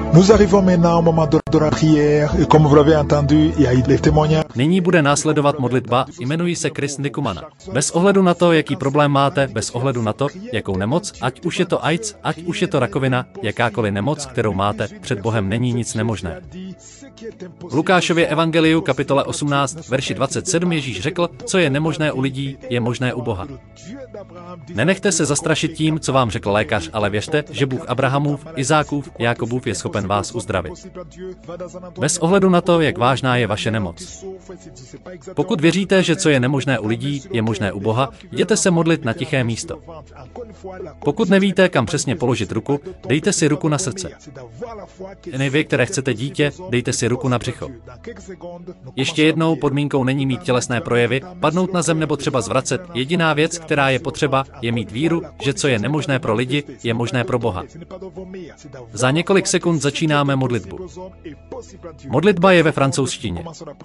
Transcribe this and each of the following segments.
Nous arrivons maintenant au moment de la prière et comme vous l'avez entendu, il y a eu les témoignages. Nyní bude následovat modlitba, jmenuji se Chris Nikumana. Bez ohledu na to, jaký problém máte, bez ohledu na to, jakou nemoc, ať už je to AIDS, ať už je to rakovina, jakákoliv nemoc, kterou máte, před Bohem není nic nemožné. V Lukášově evangeliu kapitole 18, verši 27 Ježíš řekl, co je nemožné u lidí, je možné u Boha. Nenechte se zastrašit tím, co vám řekl lékař, ale věřte, že Bůh Abrahamův, Izákův, Jákobův je schopen vás uzdravit. Bez ohledu na to, jak vážná je vaše nemoc. Pokud věříte, že co je nemožné u lidí, je možné u Boha, jděte se modlit na tiché místo. Pokud nevíte, kam přesně položit ruku, dejte si ruku na srdce. Jen vy, které chcete dítě, dejte si ruku na břicho. Ještě jednou, podmínkou není mít tělesné projevy, padnout na zem nebo třeba zvracet. Jediná věc, která je potřeba, je mít víru, že co je nemožné pro lidi, je možné pro Boha. Za několik sekund začínáme modlitbu. Modlitba je ve francouzštině.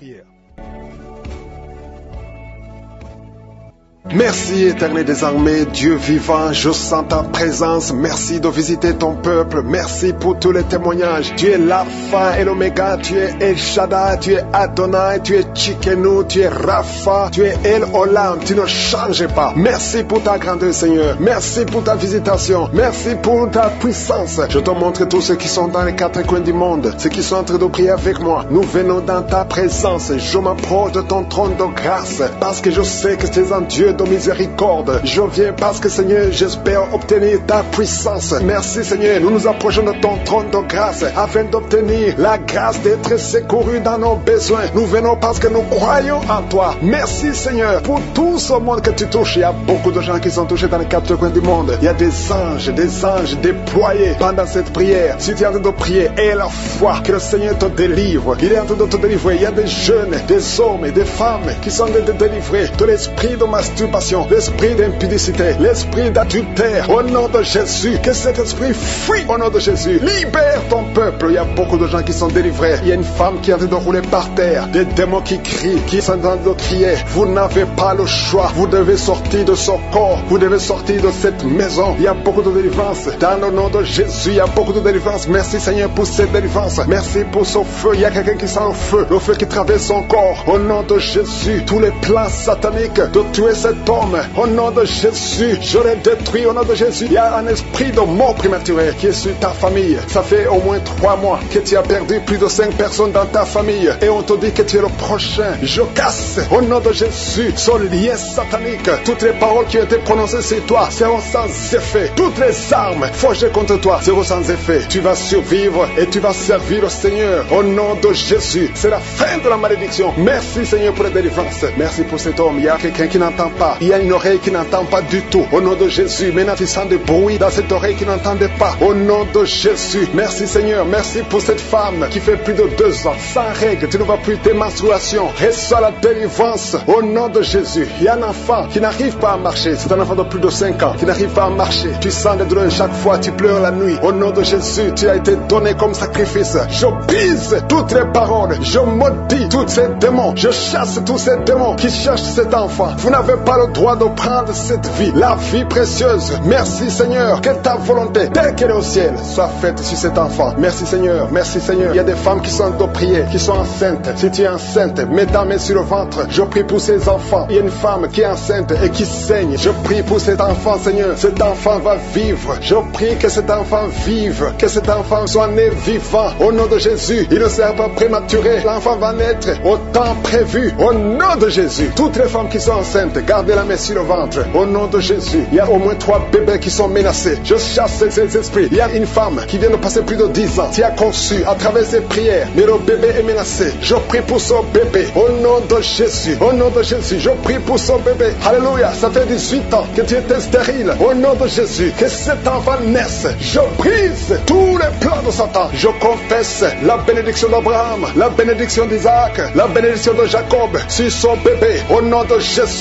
Merci, éternel des armées, Dieu vivant, je sens ta présence. Merci de visiter ton peuple. Merci pour tous les témoignages. Tu es l'Alpha et l'Oméga, tu es El Shaddai, tu es Adonai, tu es Tchikenu, tu es Rapha, tu es El Olam. Tu ne changes pas. Merci pour ta grandeur, Seigneur. Merci pour ta visitation. Merci pour ta puissance. Je te montre tous ceux qui sont dans les quatre coins du monde, ceux qui sont en train de prier avec moi. Nous venons dans ta présence. Je m'approche de ton trône de grâce parce que je sais que tu es un Dieu de miséricorde. Je viens parce que, Seigneur, j'espère obtenir ta puissance. Merci, Seigneur. Nous nous approchons de ton trône de grâce afin d'obtenir la grâce d'être secourus dans nos besoins. Nous venons parce que nous croyons en toi. Merci, Seigneur, pour tout ce monde que tu touches. Il y a beaucoup de gens qui sont touchés dans les quatre coins du monde. Il y a des anges déployés pendant cette prière. Si tu es en train de prier, aie la foi que le Seigneur te délivre. Il est en train de te délivrer. Il y a des jeunes, des hommes et des femmes qui sont délivrés de l'esprit de masturbation, l'esprit d'impudicité, l'esprit d'adultère. Au nom de Jésus, que cet esprit fuit au nom de Jésus. Libère ton peuple. Il y a beaucoup de gens qui sont délivrés. Il y a une femme qui est en train de rouler par terre. Des démons qui crient, qui sont en train de crier. Vous n'avez pas le choix. Vous devez sortir de ce corps. Vous devez sortir de cette maison. Il y a beaucoup de délivrance. Dans le nom de Jésus, il y a beaucoup de délivrance. Merci, Seigneur, pour cette délivrance. Merci pour ce feu. Il y a quelqu'un qui sent le feu qui traverse son corps. Au nom de Jésus, tous les plans sataniques de tuer cet homme, au nom de Jésus, je les détruis au nom de Jésus. Il y a un esprit de mort prématurée qui est sur ta famille. Ça fait au moins 3 mois que tu as perdu plus de 5 personnes dans ta famille et on te dit que tu es le prochain. Je casse au nom de Jésus ce lien satanique. Toutes les paroles qui ont été prononcées sur toi seront sans effet. Toutes les armes forgées contre toi seront sans effet. Tu vas survivre et tu vas servir le Seigneur au nom de Jésus. C'est la fin de la malédiction. Merci, Seigneur, pour la délivrance. Merci pour cet homme. Il y a quelqu'un qui n'entend pas. Il y a une oreille qui n'entend pas du tout. Au nom de Jésus, maintenant tu sens des bruits dans cette oreille qui n'entendait pas. Au nom de Jésus, merci, Seigneur. Merci pour cette femme qui fait plus de 2 ans sans règles. Tu ne vas plus tes menstruations. Reçois la délivrance au nom de Jésus. Il y a un enfant qui n'arrive pas à marcher. C'est un enfant de plus de 5 ans qui n'arrive pas à marcher. Tu sens des douleurs chaque fois. Tu pleures la nuit. Au nom de Jésus, tu as été donné comme sacrifice. Je brise toutes les paroles. Je maudis tous ces démons. Je chasse tous ces démons qui cherchent cet enfant. Vous n'avez pas le droit de prendre cette vie, la vie précieuse. Merci, Seigneur, que ta volonté, telle qu'elle est au ciel, soit faite sur cet enfant. Merci, Seigneur. Merci, Seigneur. Il y a des femmes qui sont de prier, qui sont enceintes. Si tu es enceinte, mets ta main sur le ventre. Je prie pour ces enfants. Il y a une femme qui est enceinte et qui saigne. Je prie pour cet enfant, Seigneur. Cet enfant va vivre. Je prie que cet enfant vive, que cet enfant soit né vivant. Au nom de Jésus, il ne sera pas prématuré. L'enfant va naître au temps prévu. Au nom de Jésus, toutes les femmes qui sont enceintes, gardez la main sur le ventre. Au nom de Jésus, il y a au moins 3 bébés qui sont menacés. Je chasse ces esprits. Il y a une femme qui vient de passer plus de 10 ans, qui a conçu à travers ses prières, mais le bébé est menacé. Je prie pour ce bébé. Au nom de Jésus, au nom de Jésus, je prie pour ce bébé. Alléluia, ça fait 18 ans que tu étais stérile. Au nom de Jésus, que cet enfant naisse. Je brise tous les plans de Satan. Je confesse la bénédiction d'Abraham, la bénédiction d'Isaac, la bénédiction de Jacob sur son bébé. Au nom de Jésus, je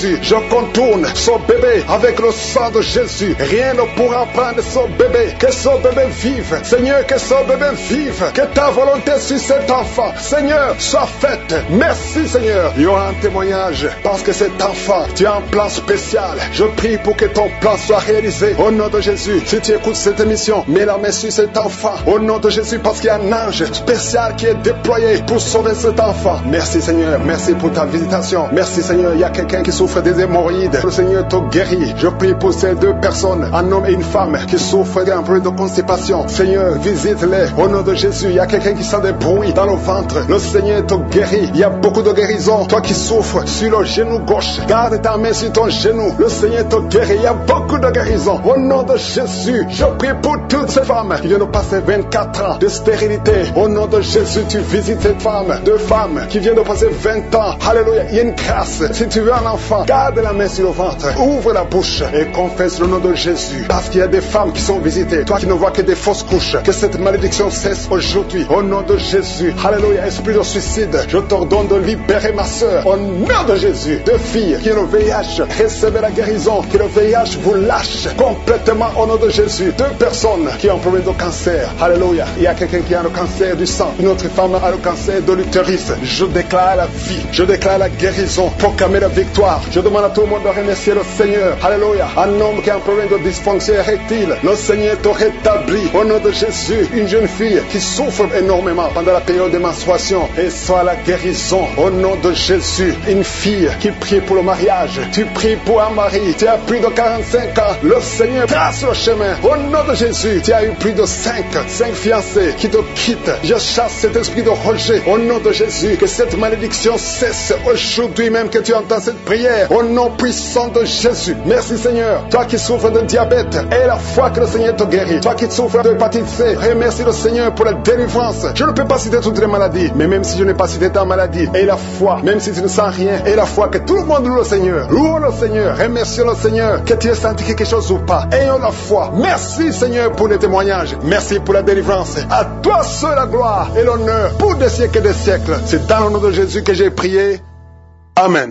contourne son bébé avec le sang de Jésus. Rien ne pourra prendre son bébé. Que son bébé vive. Seigneur, que son bébé vive. Que ta volonté sur cet enfant, Seigneur, soit faite. Merci, Seigneur. Il y aura un témoignage parce que cet enfant, tu as un plan spécial. Je prie pour que ton plan soit réalisé. Au nom de Jésus, si tu écoutes cette émission, mets la main sur cet enfant. Au nom de Jésus, parce qu'il y a un ange spécial qui est déployé pour sauver cet enfant. Merci, Seigneur. Merci pour ta visitation. Merci, Seigneur. Il y a quelqu'un qui souffre des hémorroïdes. Le Seigneur te guérit. Je prie pour ces deux personnes, un homme et une femme, qui souffrent d'un problème de constipation. Seigneur, visite-les. Au nom de Jésus, il y a quelqu'un qui sent des bruits dans le ventre. Le Seigneur te guérit. Il y a beaucoup de guérison. Toi qui souffres sur le genou gauche, garde ta main sur ton genou. Le Seigneur te guérit. Il y a beaucoup de guérison. Au nom de Jésus, je prie pour toutes ces femmes qui viennent de passer 24 ans de stérilité. Au nom de Jésus, tu visites ces femmes. Deux femmes qui viennent de passer 20 ans. Alléluia. Il y a une grâce. Si tu veux un enfant, garde la main sur le ventre. Ouvre la bouche et confesse le nom de Jésus. Parce qu'il y a des femmes qui sont visitées. Toi qui ne vois que des fausses couches. Que cette malédiction cesse aujourd'hui. Au nom de Jésus. Alléluia. Esprit de suicide, je t'ordonne de libérer ma soeur. Au nom de Jésus. Deux filles qui ont le VIH, recevez la guérison. Que le VIH vous lâche complètement au nom de Jésus. Deux personnes qui ont un problème de cancer. Alléluia. Il y a quelqu'un qui a le cancer du sang. Une autre femme a le cancer de l'utérus. Je déclare la vie. Je déclare la guérison. Proclamer la victoire. Je demande à tout le monde de remercier le Seigneur. Alléluia. Un homme qui a un problème de dysfonction érectile. Le Seigneur te rétablit. Au nom de Jésus. Une jeune fille qui souffre énormément pendant la période de menstruation. Et soit la guérison. Au nom de Jésus. Une fille qui prie pour le mariage. Tu pries pour un mari. Tu as plus de 45 ans. Le Seigneur trace le chemin. Au nom de Jésus. Tu as eu plus de 5 fiancés qui te quittent. Je chasse cet esprit de rejet. Au nom de Jésus. Que cette malédiction cesse aujourd'hui même que tu entends cette prière. Au nom puissant de Jésus. Merci Seigneur. Toi qui souffres de diabète, aie la foi que le Seigneur te guérit. Toi qui souffres de hépatite C, remercie le Seigneur pour la délivrance. Je ne peux pas citer toutes les maladies, mais même si je n'ai pas cité ta maladie, aie la foi. Même si tu ne sens rien, aie la foi que tout le monde loue le Seigneur. Loue le Seigneur. Remercie le Seigneur. Que tu aies senti quelque chose ou pas. Ayons la foi. Merci Seigneur pour les témoignages. Merci pour la délivrance. À toi seul la gloire et l'honneur pour des siècles et des siècles. C'est dans le nom de Jésus que j'ai prié. Amen.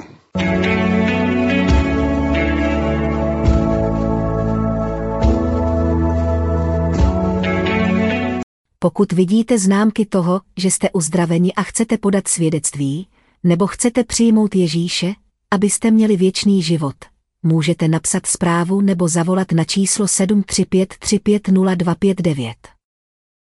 Pokud vidíte známky toho, že jste uzdraveni a chcete podat svědectví, nebo chcete přijmout Ježíše, abyste měli věčný život, můžete napsat zprávu nebo zavolat na číslo 735 350 259.